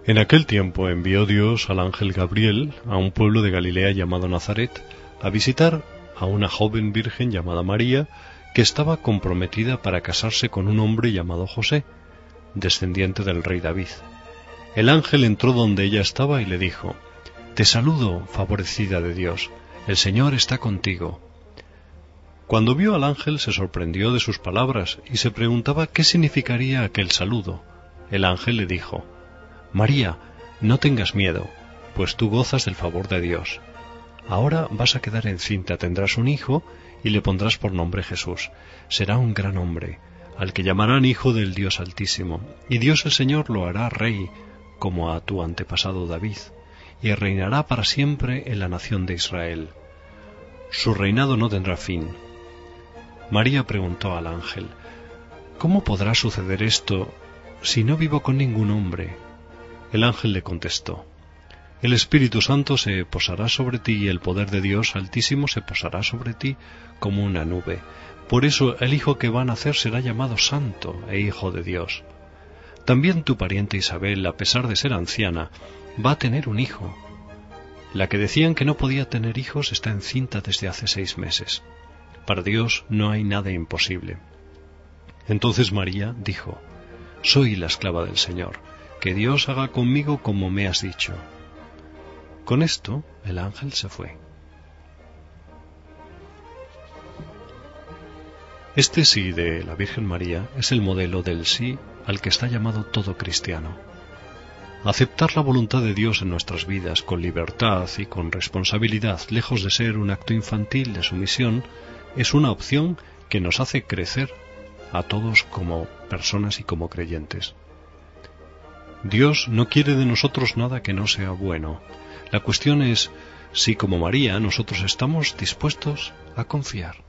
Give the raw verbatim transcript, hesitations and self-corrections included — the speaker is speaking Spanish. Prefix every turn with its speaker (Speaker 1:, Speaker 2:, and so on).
Speaker 1: En aquel tiempo envió Dios al ángel Gabriel a un pueblo de Galilea llamado Nazaret a visitar a una joven virgen llamada María, que estaba comprometida para casarse con un hombre llamado José, descendiente del rey David. El ángel entró donde ella estaba y le dijo: «Te saludo, favorecida de Dios, el Señor está contigo». Cuando vio al ángel se sorprendió de sus palabras y se preguntaba qué significaría aquel saludo. El ángel le dijo: «María, no tengas miedo, pues tú gozas del favor de Dios. Ahora vas a quedar encinta, tendrás un hijo y le pondrás por nombre Jesús. Será un gran hombre, al que llamarán Hijo del Dios Altísimo, y Dios el Señor lo hará rey, como a tu antepasado David, y reinará para siempre en la nación de Israel. Su reinado no tendrá fin». María preguntó al ángel: «¿Cómo podrá suceder esto si no vivo con ningún hombre?» El ángel le contestó: «El Espíritu Santo se posará sobre ti y el poder de Dios Altísimo se posará sobre ti como una nube. Por eso el hijo que va a nacer será llamado Santo e Hijo de Dios. También tu pariente Isabel, a pesar de ser anciana, va a tener un hijo. La que decían que no podía tener hijos está encinta desde hace seis meses. Para Dios no hay nada imposible». Entonces María dijo: «Soy la esclava del Señor, que Dios haga conmigo como me has dicho». Con esto el ángel se fue. Este sí de la Virgen María es el modelo del sí al que está llamado todo cristiano. Aceptar la voluntad de Dios en nuestras vidas con libertad y con responsabilidad, lejos de ser un acto infantil de sumisión, es una opción que nos hace crecer a todos como personas y como creyentes. Dios no quiere de nosotros nada que no sea bueno. La cuestión es si, como María, nosotros estamos dispuestos a confiar.